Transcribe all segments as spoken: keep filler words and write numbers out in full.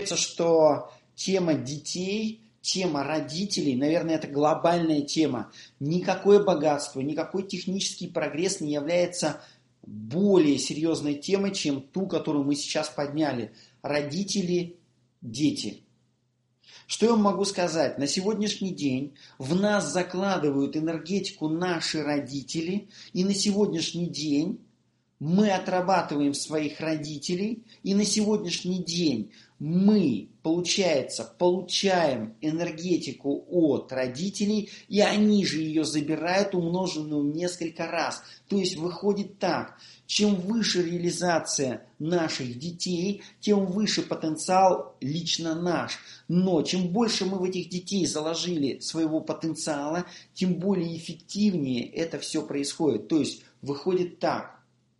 Что тема детей, тема родителей, наверное, это глобальная тема. Никакое богатство, никакой технический прогресс не является более серьезной темой, чем ту, которую мы сейчас подняли. Родители, дети. Что я вам могу сказать? На сегодняшний день в нас закладывают энергетику наши родители, и на сегодняшний день мы отрабатываем своих родителей, и на сегодняшний день мы, получается, получаем энергетику от родителей, и они же ее забирают, умноженную в несколько раз. То есть выходит так, чем выше реализация наших детей, тем выше потенциал лично наш. Но чем больше мы в этих детей заложили своего потенциала, тем более эффективнее это все происходит. То есть выходит так.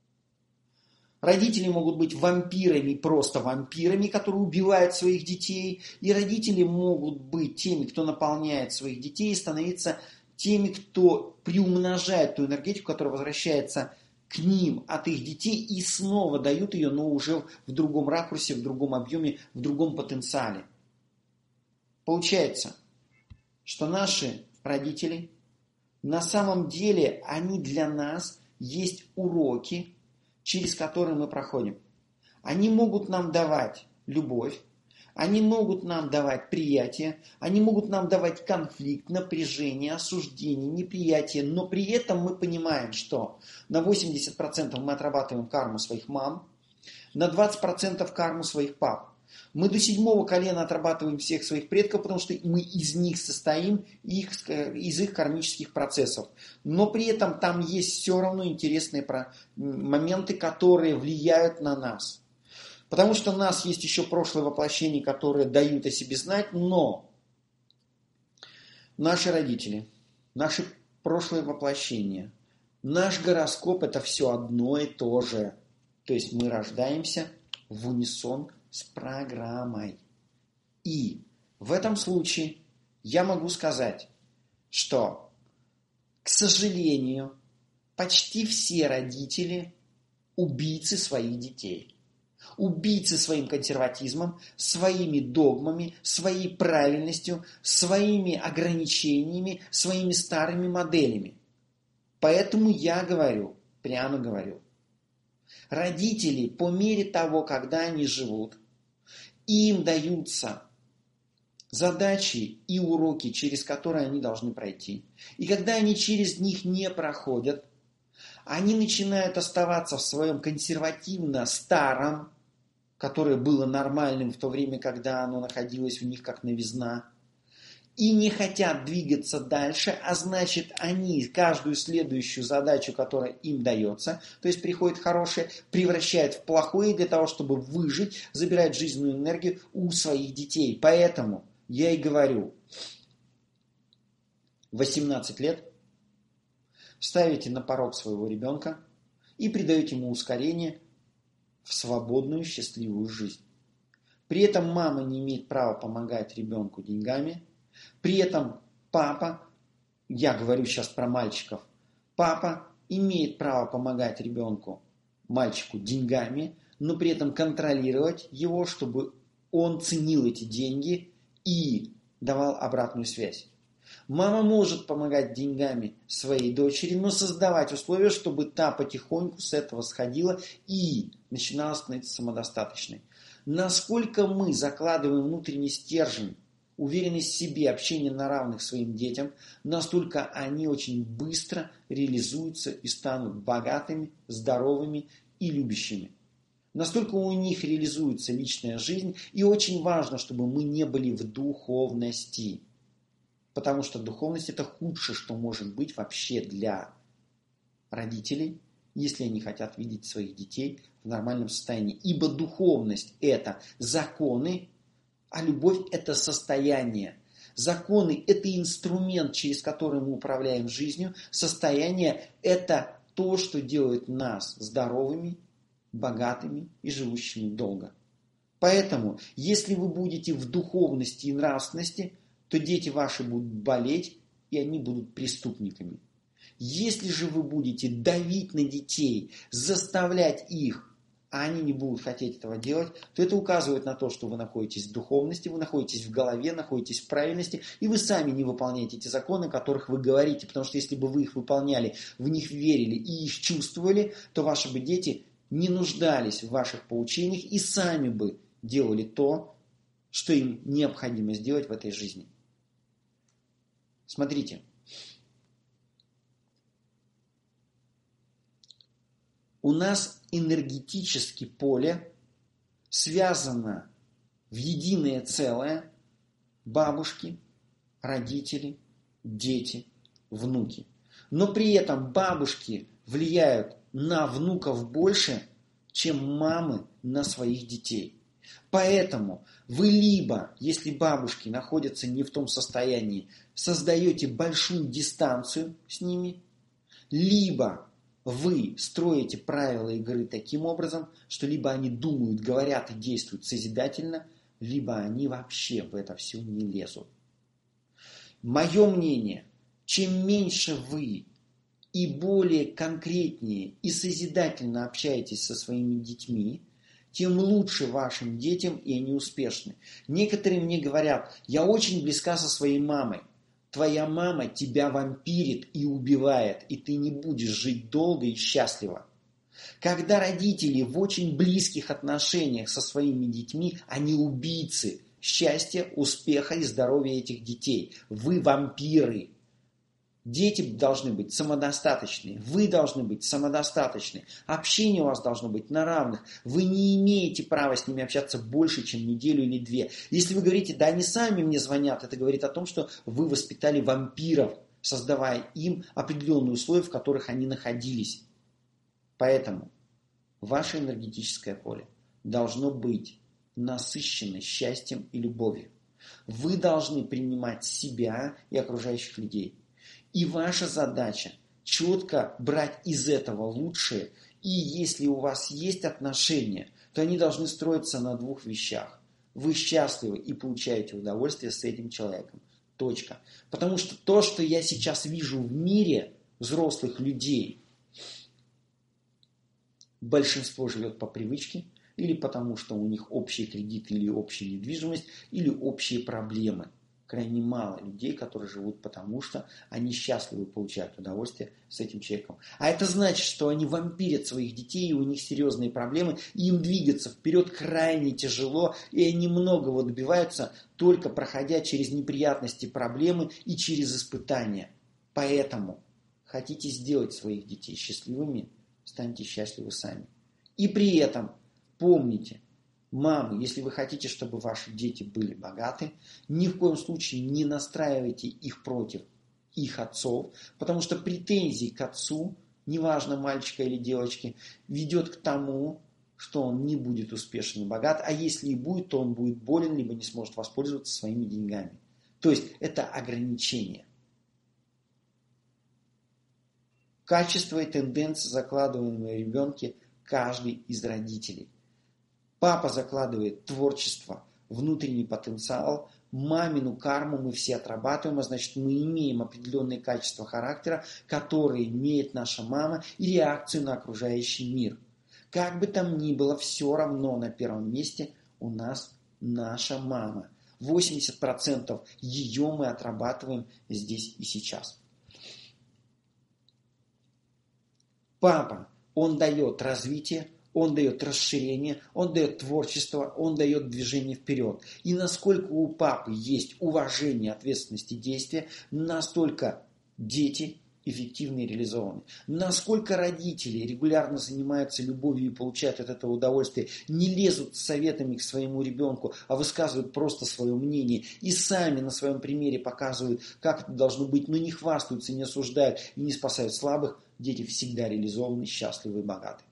Родители могут быть вампирами, просто вампирами, которые убивают своих детей. И родители могут быть теми, кто наполняет своих детей, и становиться теми, кто приумножает ту энергетику, которая возвращается к ним от их детей и снова дают ее, но уже в другом ракурсе, в другом объеме, в другом потенциале. Получается, что наши родители, на самом деле, они для нас есть уроки, через которые мы проходим. Они могут нам давать любовь, они могут нам давать приятие, они могут нам давать конфликт, напряжение, осуждение, неприятие, но при этом мы понимаем, что на восемьдесят процентов мы отрабатываем карму своих мам, на двадцать процентов карму своих пап. Мы до седьмого колена отрабатываем всех своих предков, потому что мы из них состоим, их, из их кармических процессов. Но при этом там есть все равно интересные моменты, которые влияют на нас. Потому что у нас есть еще прошлые воплощения, которые дают о себе знать, но наши родители, наши прошлые воплощения, наш гороскоп – это все одно и то же. То есть мы рождаемся в унисон с программой. И в этом случае я могу сказать, что, к сожалению, почти все родители убийцы своих детей. Убийцы своим консерватизмом, своими догмами, своей правильностью, своими ограничениями, своими старыми моделями. Поэтому я говорю, прямо говорю, родители по мере того, когда они живут, им даются задачи и уроки, через которые они должны пройти. И когда они через них не проходят, они начинают оставаться в своем консервативно старом, которое было нормальным в то время, когда оно находилось в них как новизна, и не хотят двигаться дальше, а значит, они каждую следующую задачу, которая им дается, то есть приходит хорошее, превращают в плохое для того, чтобы выжить, забирают жизненную энергию у своих детей. Поэтому я и говорю, восемнадцать лет ставите на порог своего ребенка и придаете ему ускорение в свободную, счастливую жизнь. При этом мама не имеет права помогать ребенку деньгами. При этом папа, я говорю сейчас про мальчиков, папа имеет право помогать ребенку, мальчику деньгами, но при этом контролировать его, чтобы он ценил эти деньги и давал обратную связь. Мама может помогать деньгами своей дочери, но создавать условия, чтобы та потихоньку с этого сходила и начинала становиться самодостаточной. Насколько мы закладываем внутренний стержень, уверенность в себе, общение на равных своим детям, настолько они очень быстро реализуются и станут богатыми, здоровыми и любящими. Настолько у них реализуется личная жизнь, и очень важно, чтобы мы не были в духовности. Потому что духовность – это худшее, что может быть вообще для родителей, если они хотят видеть своих детей в нормальном состоянии. Ибо духовность – это законы, а любовь – это состояние. Законы – это инструмент, через который мы управляем жизнью. Состояние – это то, что делает нас здоровыми, богатыми и живущими долго. Поэтому, если вы будете в духовности и нравственности, то дети ваши будут болеть, и они будут преступниками. Если же вы будете давить на детей, заставлять их а они не будут хотеть этого делать, то это указывает на то, что вы находитесь в духовности, вы находитесь в голове, находитесь в правильности, и вы сами не выполняете эти законы, о которых вы говорите, потому что если бы вы их выполняли, в них верили и их чувствовали, то ваши бы дети не нуждались в ваших поучениях и сами бы делали то, что им необходимо сделать в этой жизни. Смотрите. У нас энергетически поле связано в единое целое бабушки, родители, дети, внуки. Но при этом бабушки влияют на внуков больше, чем мамы на своих детей. Поэтому вы либо, если бабушки находятся не в том состоянии, создаете большую дистанцию с ними, либо вы строите правила игры таким образом, что либо они думают, говорят и действуют созидательно, либо они вообще в это все не лезут. Мое мнение, чем меньше вы и более конкретнее и созидательно общаетесь со своими детьми, тем лучше вашим детям, и они успешны. Некоторые мне говорят, я очень близка со своей мамой. Твоя мама тебя вампирит и убивает, и ты не будешь жить долго и счастливо. Когда родители в очень близких отношениях со своими детьми, они убийцы счастья, успеха и здоровья этих детей. Вы вампиры. Дети должны быть самодостаточны, вы должны быть самодостаточны, общение у вас должно быть на равных, вы не имеете права с ними общаться больше, чем неделю или две. Если вы говорите, да они сами мне звонят, это говорит о том, что вы воспитали вампиров, создавая им определенные условия, в которых они находились. Поэтому ваше энергетическое поле должно быть насыщено счастьем и любовью. Вы должны принимать себя и окружающих людей. И ваша задача четко брать из этого лучшее. И если у вас есть отношения, то они должны строиться на двух вещах. Вы счастливы и получаете удовольствие с этим человеком. Точка. Потому что то, что я сейчас вижу в мире взрослых людей, большинство живет по привычке, или потому что у них общие кредиты, или общая недвижимость, или общие проблемы. Крайне мало людей, которые живут потому, что они счастливы, получают удовольствие с этим человеком. А это значит, что они вампирят своих детей, и у них серьезные проблемы, и им двигаться вперед крайне тяжело, и они многого добиваются, только проходя через неприятности, проблемы и через испытания. Поэтому хотите сделать своих детей счастливыми, станьте счастливы сами. И при этом помните, мамы, если вы хотите, чтобы ваши дети были богаты, ни в коем случае не настраивайте их против их отцов, потому что претензии к отцу, неважно мальчика или девочки, ведет к тому, что он не будет успешен и богат, а если и будет, то он будет болен, либо не сможет воспользоваться своими деньгами. То есть это ограничение. Качество и тенденции, закладываемые в ребенке каждый из родителей. Папа закладывает творчество, внутренний потенциал, мамину карму мы все отрабатываем, а значит мы имеем определенные качества характера, которые имеет наша мама и реакцию на окружающий мир. Как бы там ни было, все равно на первом месте у нас наша мама. восемьдесят процентов ее мы отрабатываем здесь и сейчас. Папа, он дает развитие, он дает расширение, он дает творчество, он дает движение вперед. И насколько у папы есть уважение, ответственность и действия, настолько дети эффективно и реализованы. Насколько родители регулярно занимаются любовью и получают от этого удовольствие, не лезут с советами к своему ребенку, а высказывают просто свое мнение и сами на своем примере показывают, как это должно быть, но не хвастаются, не осуждают и не спасают слабых, дети всегда реализованы, счастливы и богаты.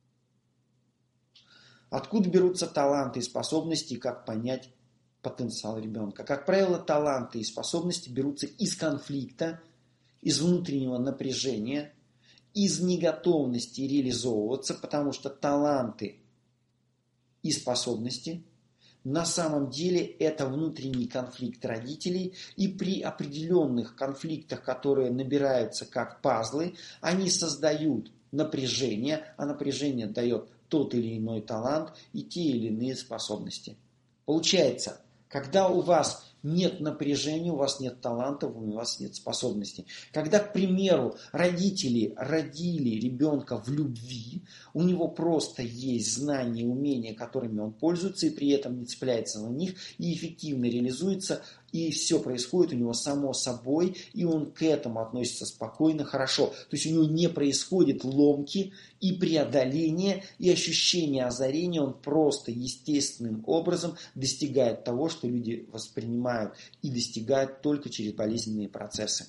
Откуда берутся таланты и способности, и как понять потенциал ребенка? Как правило, таланты и способности берутся из конфликта, из внутреннего напряжения, из неготовности реализовываться, потому что таланты и способности на самом деле это внутренний конфликт родителей, и при определенных конфликтах, которые набираются как пазлы, они создают напряжение, а напряжение дает тот или иной талант и те или иные способности. Получается, когда у вас нет напряжения, у вас нет талантов, у вас нет способностей. Когда, к примеру, родители родили ребенка в любви, у него просто есть знания, умения, которыми он пользуется, и при этом не цепляется на них, и эффективно реализуется, и все происходит у него само собой, и он к этому относится спокойно, хорошо. То есть у него не происходит ломки и преодоления, и ощущение озарения, он просто естественным образом достигает того, что люди воспринимают и достигают только через болезненные процессы.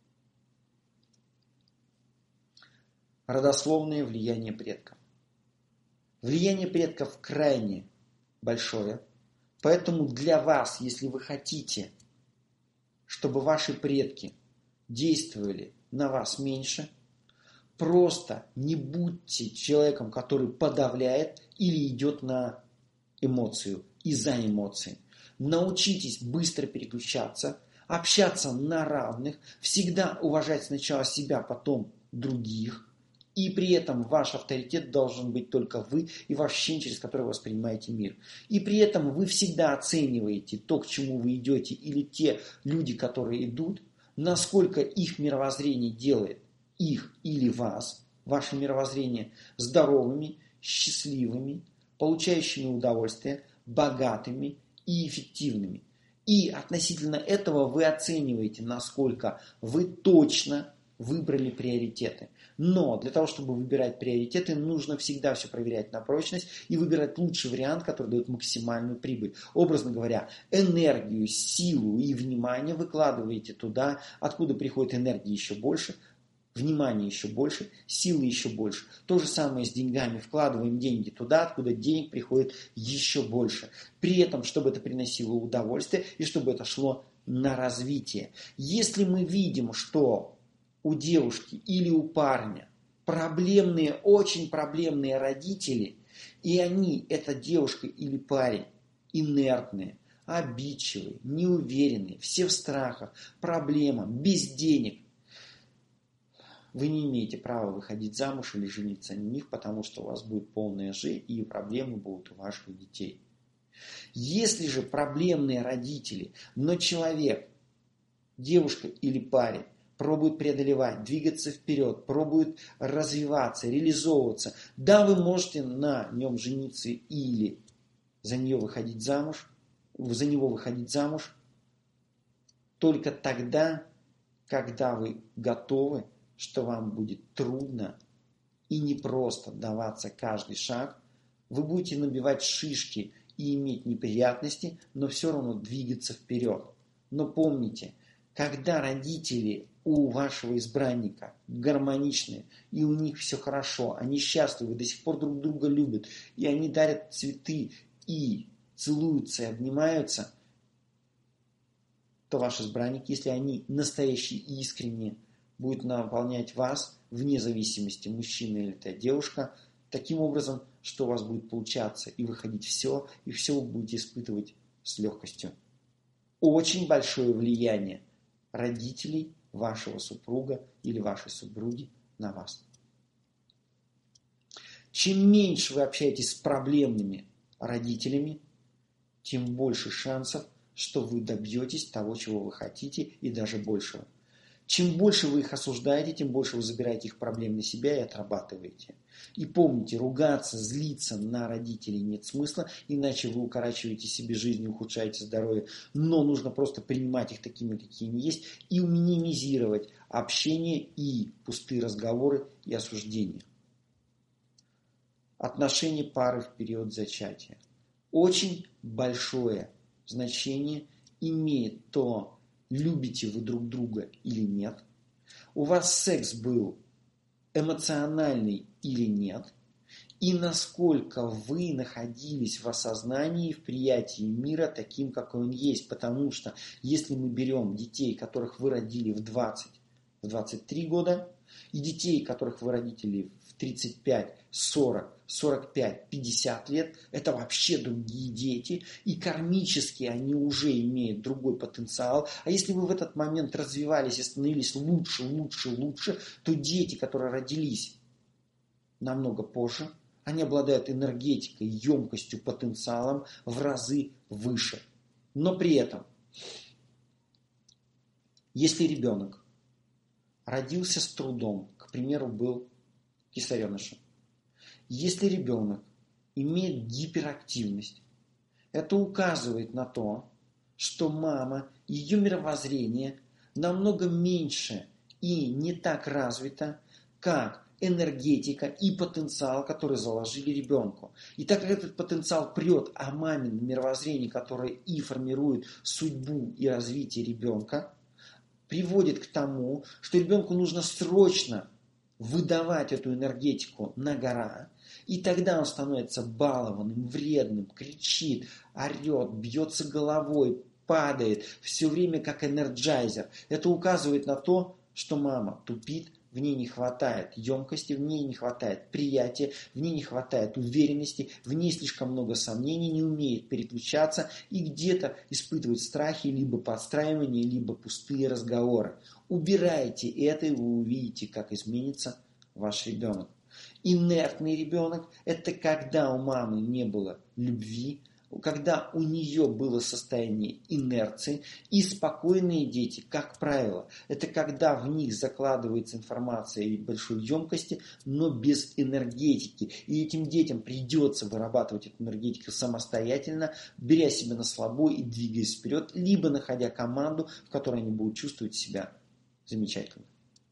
Родословное влияние предков. Влияние предков крайне большое, поэтому для вас, если вы хотите, чтобы ваши предки действовали на вас меньше, просто не будьте человеком, который подавляет или идет на эмоцию и за эмоции. Научитесь быстро переключаться, общаться на равных, всегда уважать сначала себя, потом других. И при этом ваш авторитет должен быть только вы и ваше ощущение, через которое вы воспринимаете мир. И при этом вы всегда оцениваете то, к чему вы идете, или те люди, которые идут, насколько их мировоззрение делает их или вас, ваше мировоззрение, здоровыми, счастливыми, получающими удовольствие, богатыми и эффективными. И относительно этого вы оцениваете, насколько вы точно выбрали приоритеты. Но для того, чтобы выбирать приоритеты, нужно всегда все проверять на прочность и выбирать лучший вариант, который дает максимальную прибыль. Образно говоря, энергию, силу и внимание выкладываете туда, откуда приходит энергия еще больше, внимание еще больше, силы еще больше. То же самое с деньгами. Вкладываем деньги туда, откуда денег приходит еще больше. При этом, чтобы это приносило удовольствие и чтобы это шло на развитие. Если мы видим, что у девушки или у парня проблемные, очень проблемные родители, и они, эта девушка или парень, инертные, обидчивые, неуверенные, все в страхах, проблемах, без денег, вы не имеете права выходить замуж или жениться на них, потому что у вас будет полная жизнь и проблемы будут у ваших детей. Если же проблемные родители, но человек, девушка или парень, пробует преодолевать, двигаться вперед, пробует развиваться, реализовываться. Да, вы можете на нем жениться или за нее выходить замуж, за него выходить замуж только тогда, когда вы готовы, что вам будет трудно и непросто даваться каждый шаг. Вы будете набивать шишки и иметь неприятности, но все равно двигаться вперед. Но помните, когда родители у вашего избранника гармоничные, и у них все хорошо, они счастливы, до сих пор друг друга любят, и они дарят цветы, и целуются, и обнимаются, то ваш избранник, если они настоящие и искренние, будет наполнять вас, вне зависимости, мужчина или это девушка, таким образом, что у вас будет получаться и выходить все, и все вы будете испытывать с легкостью. Очень большое влияние родителей вашего супруга или вашей супруги на вас. Чем меньше вы общаетесь с проблемными родителями, тем больше шансов, что вы добьетесь того, чего вы хотите, и даже большего. Чем больше вы их осуждаете, тем больше вы забираете их проблем на себя и отрабатываете. И помните, ругаться, злиться на родителей нет смысла, иначе вы укорачиваете себе жизнь и ухудшаете здоровье. Но нужно просто принимать их такими, какие они есть, и минимизировать общение и пустые разговоры и осуждения. Отношения пары в период зачатия. Очень большое значение имеет то, любите вы друг друга или нет, у вас секс был эмоциональный или нет, и насколько вы находились в осознании, в приятии мира таким, какой он есть. Потому что если мы берем детей, которых вы родили в двадцать, в двадцать три года, и детей, которых вы родили в тридцать пять, сорок, сорок пять, пятьдесят лет, это вообще другие дети, и кармически они уже имеют другой потенциал. А если вы в этот момент развивались и становились лучше, лучше, лучше, то дети, которые родились намного позже, они обладают энергетикой, емкостью, потенциалом в разы выше. Но при этом, если ребенок родился с трудом, к примеру, был кесаренышем, если ребенок имеет гиперактивность, это указывает на то, что мама, ее мировоззрение намного меньше и не так развито, как энергетика и потенциал, который заложили ребенку. И так как этот потенциал прет о мамином мировоззрении, которое и формирует судьбу и развитие ребенка, приводит к тому, что ребенку нужно срочно выдавать эту энергетику на гора, и тогда он становится балованным, вредным, кричит, орет, бьется головой, падает, все время как энерджайзер. Это указывает на то, что мама тупит, в ней не хватает емкости, в ней не хватает приятия, в ней не хватает уверенности, в ней слишком много сомнений, не умеет переключаться и где-то испытывает страхи, либо подстраивание, либо пустые разговоры. Убирайте это, и вы увидите, как изменится ваш ребенок. Инертный ребенок – это когда у мамы не было любви, когда у нее было состояние инерции, и спокойные дети, как правило, это когда в них закладывается информация и большой емкости, но без энергетики. И этим детям придется вырабатывать эту энергетику самостоятельно, беря себя на слабо и двигаясь вперед, либо находя команду, в которой они будут чувствовать себя замечательно.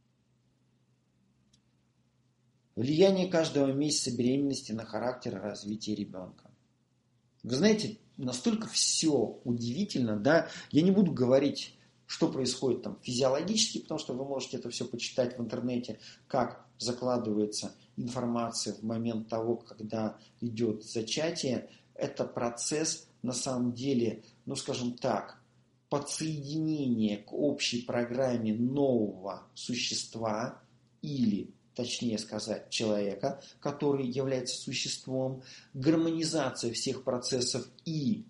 Влияние каждого месяца беременности на характер и развитие ребенка. Вы знаете, настолько все удивительно, да, я не буду говорить, что происходит там физиологически, потому что вы можете это все почитать в интернете, как закладывается информация в момент того, когда идет зачатие. Это процесс, на самом деле, ну скажем так, подсоединения к общей программе нового существа или, точнее сказать, человека, который является существом, гармонизация всех процессов и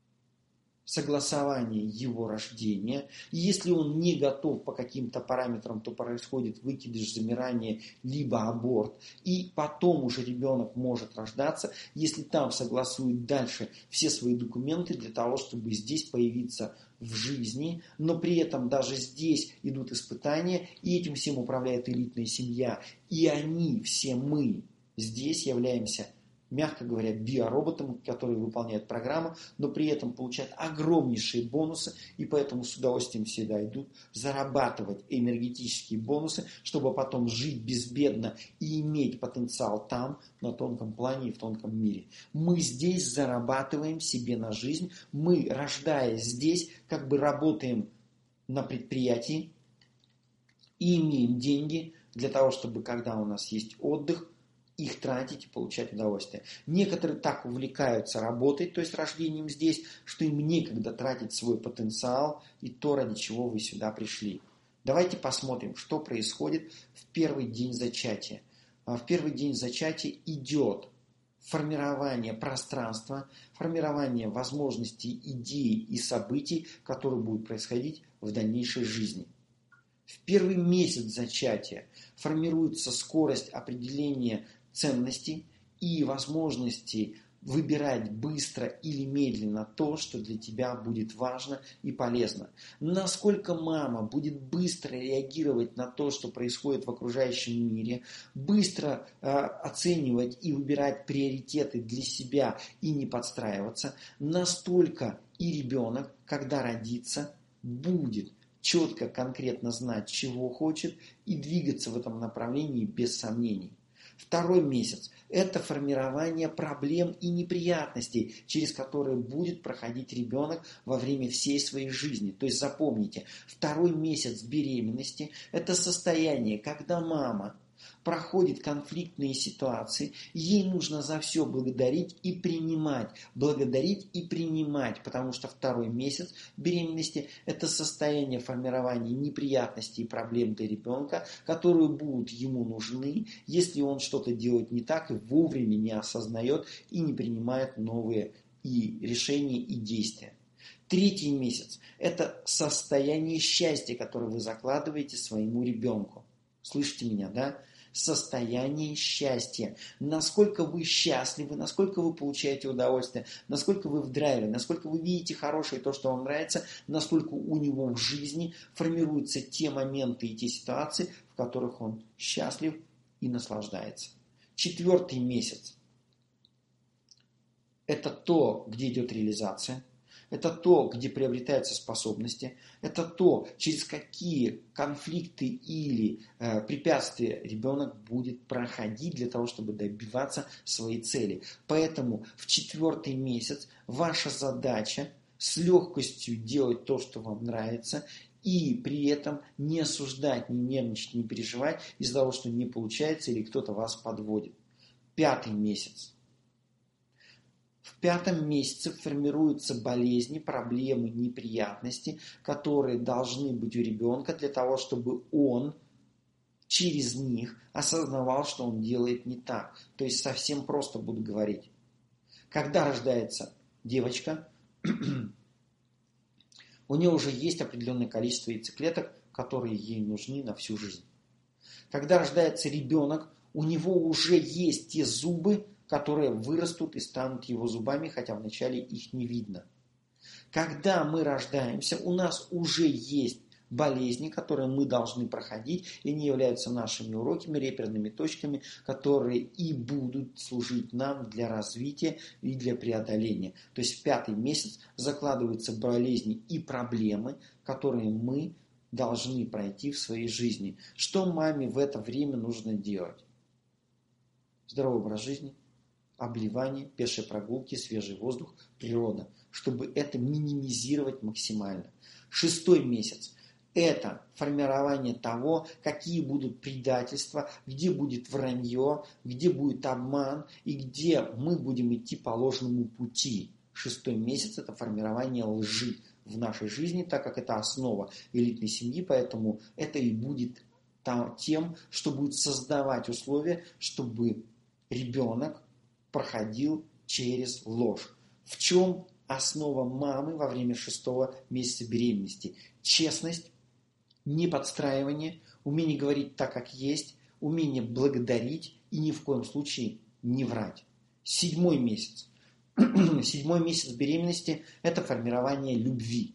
согласование его рождения. Если он не готов по каким-то параметрам, то происходит выкидыш, замирание, либо аборт. И потом уже ребенок может рождаться, если там согласует дальше все свои документы для того, чтобы здесь появиться в жизни. Но при этом даже здесь идут испытания, и этим всем управляет элитная семья. И они, все мы, здесь являемся, мягко говоря, биороботом, который выполняет программу, но при этом получает огромнейшие бонусы, и поэтому с удовольствием всегда идут зарабатывать энергетические бонусы, чтобы потом жить безбедно и иметь потенциал там, на тонком плане и в тонком мире. Мы здесь зарабатываем себе на жизнь, мы, рождаясь здесь, как бы работаем на предприятии и имеем деньги для того, чтобы, когда у нас есть отдых, их тратить и получать удовольствие. Некоторые так увлекаются работой, то есть рождением здесь, что им некогда тратить свой потенциал и то, ради чего вы сюда пришли. Давайте посмотрим, что происходит в первый день зачатия. В первый день зачатия идет формирование пространства, формирование возможностей, идей и событий, которые будут происходить в дальнейшей жизни. В первый месяц зачатия формируется скорость определения ценностей и возможности выбирать быстро или медленно то, что для тебя будет важно и полезно. Насколько мама будет быстро реагировать на то, что происходит в окружающем мире, быстро э, оценивать и выбирать приоритеты для себя и не подстраиваться, настолько и ребенок, когда родится, будет четко, конкретно знать, чего хочет и двигаться в этом направлении без сомнений. Второй месяц – это формирование проблем и неприятностей, через которые будет проходить ребенок во время всей своей жизни. То есть запомните, второй месяц беременности – это состояние, когда мама проходит конфликтные ситуации, ей нужно за все благодарить и принимать. Благодарить и принимать, потому что второй месяц беременности – это состояние формирования неприятностей и проблем для ребенка, которые будут ему нужны, если он что-то делает не так и вовремя не осознает и не принимает новые и решения и действия. Третий месяц – это состояние счастья, которое вы закладываете своему ребенку. Слышите меня, да? состояние счастья. Насколько вы счастливы, насколько вы получаете удовольствие, насколько вы в драйве, насколько вы видите хорошее то, что вам нравится, настолько у него в жизни формируются те моменты и те ситуации, в которых он счастлив и наслаждается. Четвертый месяц – это то, где идет реализация. Это то, где приобретаются способности. Это то, через какие конфликты или э, препятствия ребенок будет проходить для того, чтобы добиваться своей цели. Поэтому в четвертый месяц ваша задача с легкостью делать то, что вам нравится, и при этом не осуждать, не нервничать, не переживать из-за того, что не получается или кто-то вас подводит. Пятый месяц. В пятом месяце формируются болезни, проблемы, неприятности, которые должны быть у ребенка для того, чтобы он через них осознавал, что он делает не так. То есть совсем просто буду говорить. Когда рождается девочка, у нее уже есть определенное количество яйцеклеток, которые ей нужны на всю жизнь. Когда рождается ребенок, у него уже есть те зубы, которые вырастут и станут его зубами, хотя вначале их не видно. Когда мы рождаемся, у нас уже есть болезни, которые мы должны проходить, и они являются нашими уроками, реперными точками, которые и будут служить нам для развития и для преодоления. То есть в пятый месяц закладываются болезни и проблемы, которые мы должны пройти в своей жизни. Что маме в это время нужно делать? Здоровый образ жизни, обливание, пешие прогулки, свежий воздух, природа, чтобы это минимизировать максимально. Шестой месяц – это формирование того, какие будут предательства, где будет вранье, где будет обман и где мы будем идти по ложному пути. Шестой месяц – это формирование лжи в нашей жизни, так как это основа элитной семьи, поэтому это и будет тем, что будет создавать условия, чтобы ребенок проходил через ложь. В чем основа мамы во время шестого месяца беременности? Честность, неподстраивание, умение говорить так, как есть, умение благодарить и ни в коем случае не врать. Седьмой месяц. Седьмой месяц беременности – это формирование любви.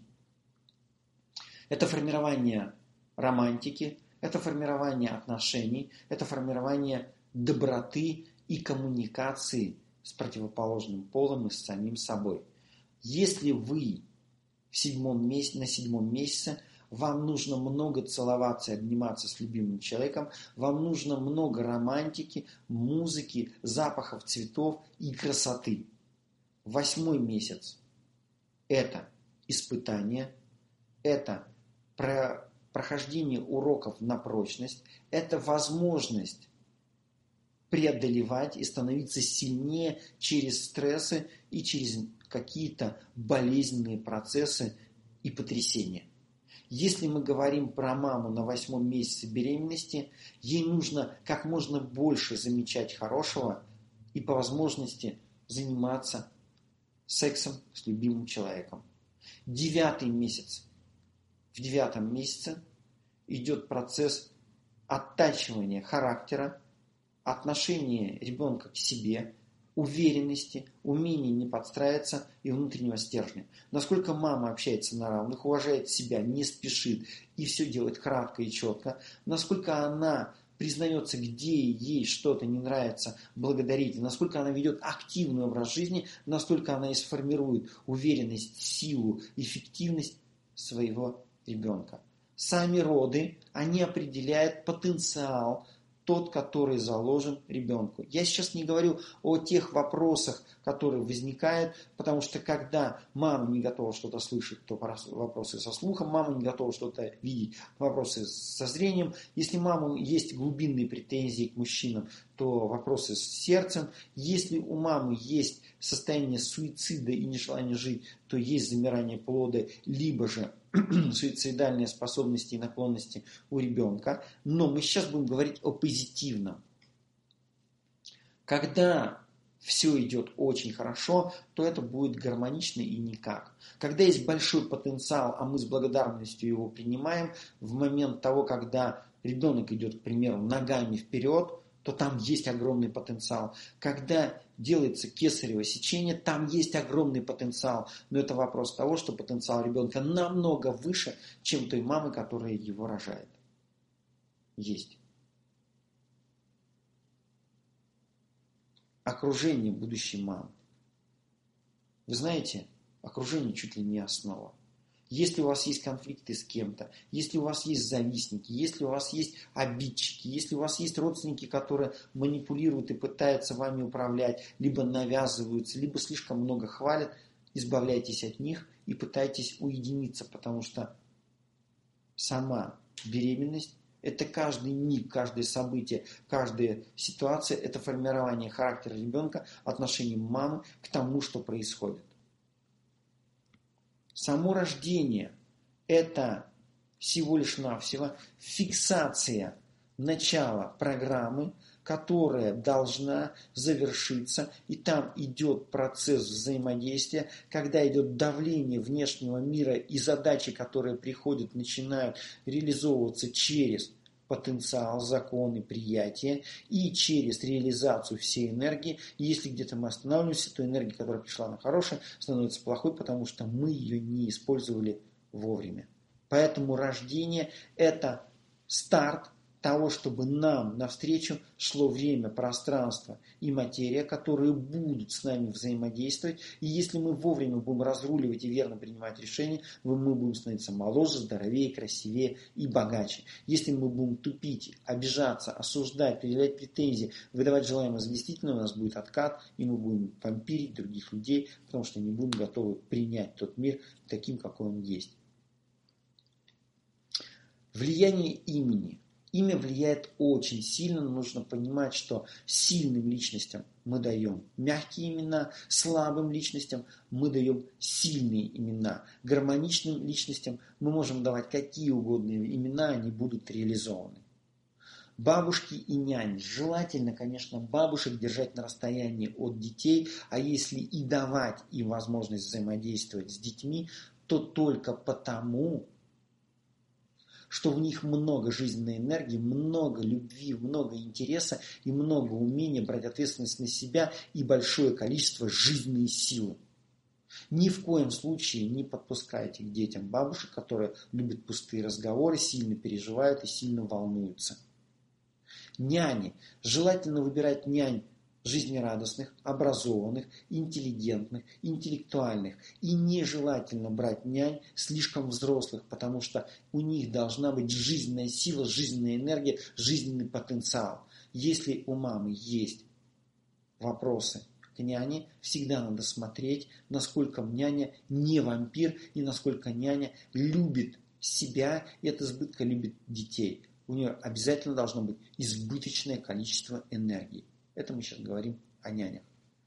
Это формирование романтики, это формирование отношений, это формирование доброты и коммуникации с противоположным полом и с самим собой. Если вы в седьмом месяце, на седьмом месяце, вам нужно много целоваться и обниматься с любимым человеком, вам нужно много романтики, музыки, запахов цветов и красоты. Восьмой месяц – это испытание, это про прохождение уроков на прочность, это возможность преодолевать и становиться сильнее через стрессы и через какие-то болезненные процессы и потрясения. Если мы говорим про маму на восьмом месяце беременности, ей нужно как можно больше замечать хорошего и по возможности заниматься сексом с любимым человеком. Девятый месяц. В девятом месяце идет процесс оттачивания характера, отношение ребенка к себе, уверенности, умение не подстраиваться и внутреннего стержня. Насколько мама общается на равных, уважает себя, не спешит и все делает кратко и четко. Насколько она признается, где ей что-то не нравится, благодарить. Насколько она ведет активный образ жизни, настолько она и сформирует уверенность, силу, эффективность своего ребенка. Сами роды, они определяют потенциал, тот, который заложен ребенку. Я сейчас не говорю о тех вопросах, которые возникают, потому что когда мама не готова что-то слышать, то вопросы со слухом, мама не готова что-то видеть, вопросы со зрением. Если мамы есть глубинные претензии к мужчинам, то вопросы с сердцем. Если у мамы есть состояние суицида и нежелание жить, то есть замирание плода, либо же суицидальные способности и наклонности у ребенка. Но мы сейчас будем говорить о позитивном. Когда все идет очень хорошо, то это будет гармонично и никак. Когда есть большой потенциал, а мы с благодарностью его принимаем, в момент того, когда ребенок идет, к примеру, ногами вперед, то там есть огромный потенциал. Когда делается кесарево сечение, там есть огромный потенциал. Но это вопрос того, что потенциал ребенка намного выше, чем той мамы, которая его рожает. Есть. Окружение будущей мамы. Вы знаете, окружение чуть ли не основа. Если у вас есть конфликты с кем-то, если у вас есть завистники, если у вас есть обидчики, если у вас есть родственники, которые манипулируют и пытаются вами управлять, либо навязываются, либо слишком много хвалят, избавляйтесь от них и пытайтесь уединиться, потому что сама беременность – это каждый миг, каждое событие, каждая ситуация – это формирование характера ребенка, отношений мамы к тому, что происходит. Само рождение – это всего лишь навсего фиксация начала программы, которая должна завершиться, и там идет процесс взаимодействия, когда идет давление внешнего мира, и задачи, которые приходят, начинают реализовываться через потенциал, законы, приятия и через реализацию всей энергии. И если где-то мы останавливаемся, то энергия, которая пришла на хорошее, становится плохой, потому что мы ее не использовали вовремя. Поэтому рождение – это старт того, чтобы нам навстречу шло время, пространство и материя, которые будут с нами взаимодействовать. И если мы вовремя будем разруливать и верно принимать решения, мы будем становиться моложе, здоровее, красивее и богаче. Если мы будем тупить, обижаться, осуждать, предъявлять претензии, выдавать желаемое за действительное, у нас будет откат, и мы будем вампирить других людей, потому что не будем готовы принять тот мир таким, какой он есть. Влияние имени. Имя влияет очень сильно, но нужно понимать, что сильным личностям мы даем мягкие имена, слабым личностям мы даем сильные имена. Гармоничным личностям мы можем давать какие угодно имена, они будут реализованы. Бабушки и няни. Желательно, конечно, бабушек держать на расстоянии от детей, а если и давать им возможность взаимодействовать с детьми, то только потому, что в них много жизненной энергии, много любви, много интереса и много умения брать ответственность на себя и большое количество жизненной силы. Ни в коем случае не подпускайте к детям бабушек, которые любят пустые разговоры, сильно переживают и сильно волнуются. Няни. Желательно выбирать нянь жизнерадостных, образованных, интеллигентных, интеллектуальных. И нежелательно брать нянь слишком взрослых, потому что у них должна быть жизненная сила, жизненная энергия, жизненный потенциал. Если у мамы есть вопросы к няне, всегда надо смотреть, насколько няня не вампир и насколько няня любит себя и от избытка любит детей. У нее обязательно должно быть избыточное количество энергии. Это мы сейчас говорим о нянях.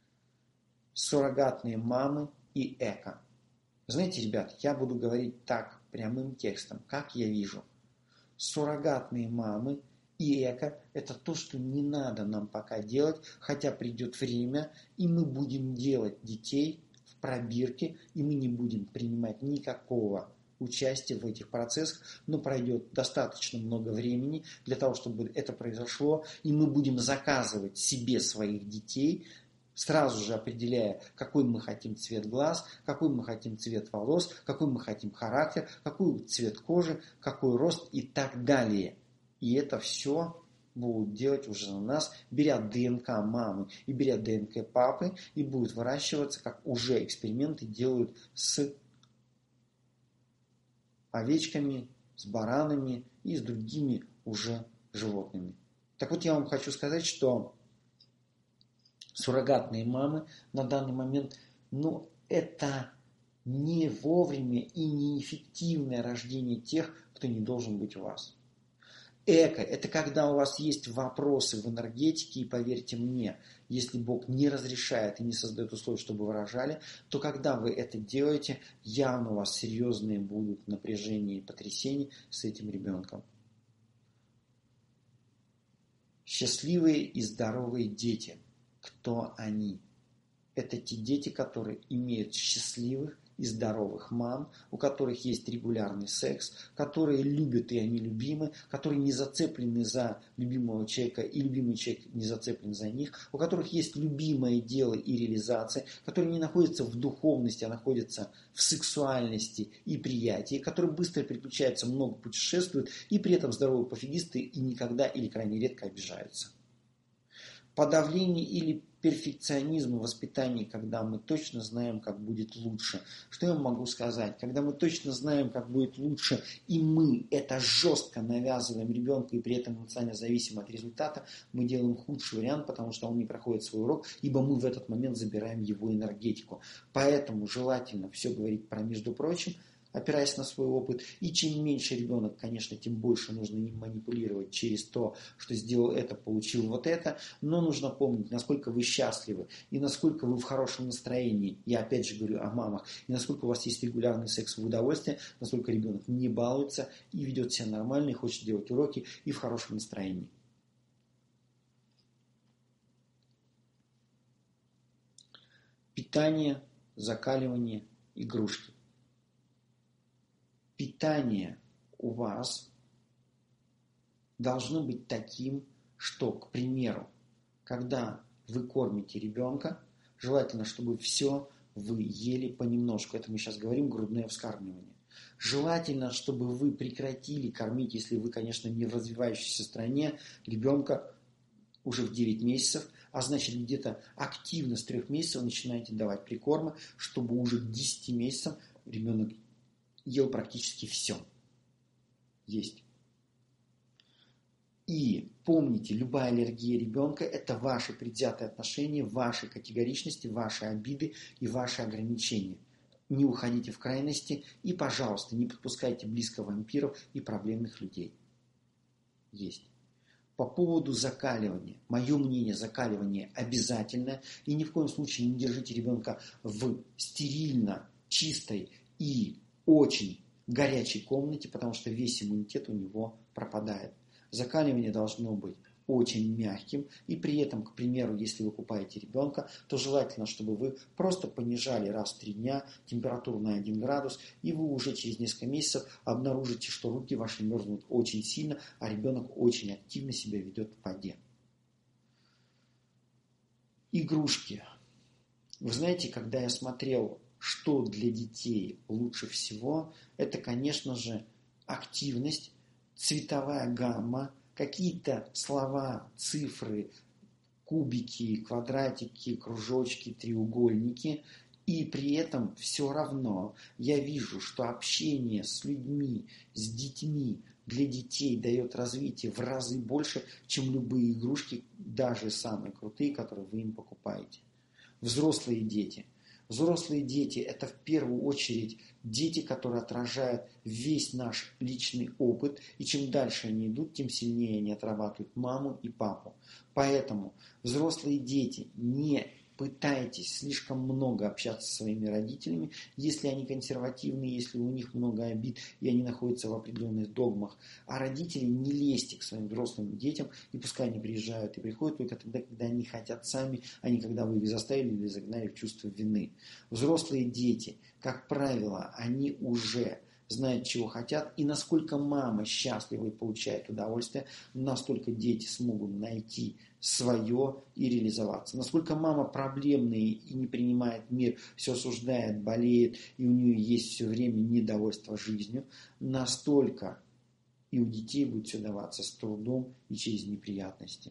Суррогатные мамы и эко. Знаете, ребят, я буду говорить так, прямым текстом, как я вижу. Суррогатные мамы и эко – это то, что не надо нам пока делать, хотя придет время, и мы будем делать детей в пробирке, и мы не будем принимать никакого участие в этих процессах, но пройдет достаточно много времени для того, чтобы это произошло, и мы будем заказывать себе своих детей, сразу же определяя, какой мы хотим цвет глаз, какой мы хотим цвет волос, какой мы хотим характер, какой цвет кожи, какой рост и так далее. И это все будут делать уже на нас, беря ДНК мамы и беря ДНК папы, и будет выращиваться, как уже эксперименты делают с овечками, с баранами и с другими уже животными. Так вот, я вам хочу сказать, что суррогатные мамы на данный момент, ну, это не вовремя и неэффективное рождение тех, кто не должен быть у вас. Эко – это когда у вас есть вопросы в энергетике, и поверьте мне, если Бог не разрешает и не создает условия, чтобы вы рожали, то когда вы это делаете, явно у вас серьезные будут напряжения и потрясения с этим ребенком. Счастливые и здоровые дети. Кто они? Это те дети, которые имеют счастливых и здоровых мам, у которых есть регулярный секс, которые любят и они любимы, которые не зацеплены за любимого человека и любимый человек не зацеплен за них, у которых есть любимое дело и реализация, которые не находятся в духовности, а находятся в сексуальности и приятии, которые быстро переключаются, много путешествуют и при этом здоровые пофигисты и никогда или крайне редко обижаются. Подавление или перфекционизм в воспитании, когда мы точно знаем, как будет лучше. Что я могу сказать? Когда мы точно знаем, как будет лучше, и мы это жестко навязываем ребенку, и при этом эмоционально зависим от результата, мы делаем худший вариант, потому что он не проходит свой урок, ибо мы в этот момент забираем его энергетику. Поэтому желательно все говорить про «между прочим», опираясь на свой опыт. И чем меньше ребенок, конечно, тем больше нужно не манипулировать через то, что сделал это, получил вот это. Но нужно помнить, насколько вы счастливы и насколько вы в хорошем настроении. Я опять же говорю о мамах. И насколько у вас есть регулярный секс в удовольствие, насколько ребенок не балуется и ведет себя нормально, и хочет делать уроки и в хорошем настроении. Питание, закаливание, игрушки. Питание у вас должно быть таким, что, к примеру, когда вы кормите ребенка, желательно, чтобы все вы ели понемножку. Это мы сейчас говорим грудное вскармливание. Желательно, чтобы вы прекратили кормить, если вы, конечно, не в развивающейся стране, ребенка уже в девять месяцев, а значит где-то активно с трех месяцев начинаете давать прикормы, чтобы уже к десяти месяцам ребенок ел практически все. Есть. И помните, любая аллергия ребенка – это ваши предвзятые отношения, ваши категоричности, ваши обиды и ваши ограничения. Не уходите в крайности и, пожалуйста, не подпускайте близко вампиров и проблемных людей. Есть. По поводу закаливания. Мое мнение, закаливание обязательно. И ни в коем случае не держите ребенка в стерильно чистой и очень горячей комнате, потому что весь иммунитет у него пропадает. Закаливание должно быть очень мягким, и при этом, к примеру, если вы купаете ребенка, то желательно, чтобы вы просто понижали раз в три дня температуру на один градус, и вы уже через несколько месяцев обнаружите, что руки ваши мерзнут очень сильно, а ребенок очень активно себя ведет в воде. Игрушки. Вы знаете, когда я смотрел, что для детей лучше всего, это, конечно же, активность, цветовая гамма, какие-то слова, цифры, кубики, квадратики, кружочки, треугольники. И при этом все равно я вижу, что общение с людьми, с детьми для детей дает развитие в разы больше, чем любые игрушки, даже самые крутые, которые вы им покупаете. Взрослые дети. Взрослые дети – это в первую очередь дети, которые отражают весь наш личный опыт. И чем дальше они идут, тем сильнее они отрабатывают маму и папу. Поэтому взрослые дети, не пытайтесь слишком много общаться со своими родителями, если они консервативные, если у них много обид и они находятся в определенных догмах. А родители, не лезьте к своим взрослым детям, и пускай они приезжают и приходят только тогда, когда они хотят сами, а не когда вы их заставили или загнали в чувство вины. Взрослые дети, как правило, они уже знают, чего хотят, и насколько мама счастлива и получает удовольствие, настолько дети смогут найти свое и реализоваться. Насколько мама проблемная и не принимает мир, все осуждает, болеет, и у нее есть все время недовольство жизнью, настолько и у детей будет все даваться с трудом и через неприятности.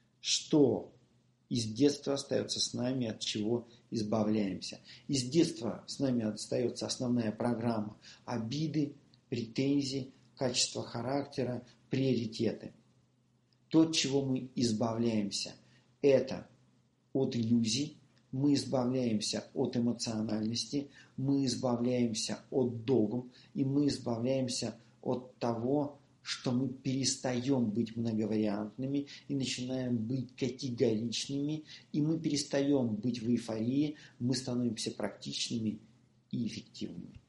Что из детства остается с нами, от чего избавляемся. Из детства с нами остается основная программа: обиды, претензии, качество характера, приоритеты. То, от чего мы избавляемся, это от иллюзий, мы избавляемся от эмоциональности, мы избавляемся от догм, и мы избавляемся от того, что мы перестаем быть многовариантными и начинаем быть категоричными, и мы перестаем быть в эйфории, мы становимся практичными и эффективными.